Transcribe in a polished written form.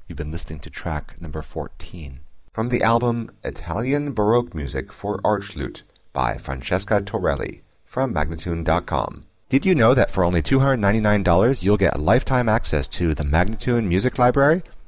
You've been listening to track number 14 from the album Italian Baroque Music for Archlute by Francesca Torelli from Magnatune.com. Did you know that for only $299 you'll get lifetime access to the Magnatune Music Library?